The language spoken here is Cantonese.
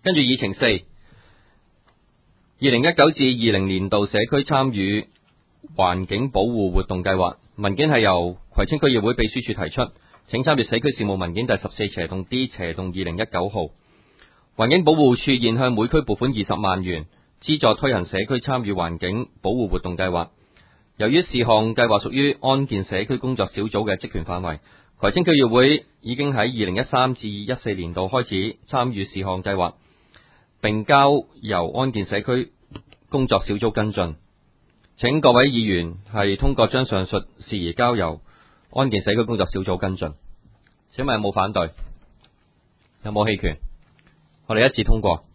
跟住議程4 2019至20年度社區參與環境保護活動計劃文件係由葵青區議會秘書處提出，請參閱社區事務文件第14/D/2019號。環境保護署現向每區撥款20萬元，資助推行社區參與環境保護活動計劃。由於事項計劃屬於安建社區工作小組嘅職權範圍，葵青區議會已經喺2013至14年度開始參與事項計劃，並交由安建社區工作小組跟進。請各位議員係通過將上述事宜交由安建社區工作小組跟進。請問有冇反對？有冇棄權？我哋一致通過。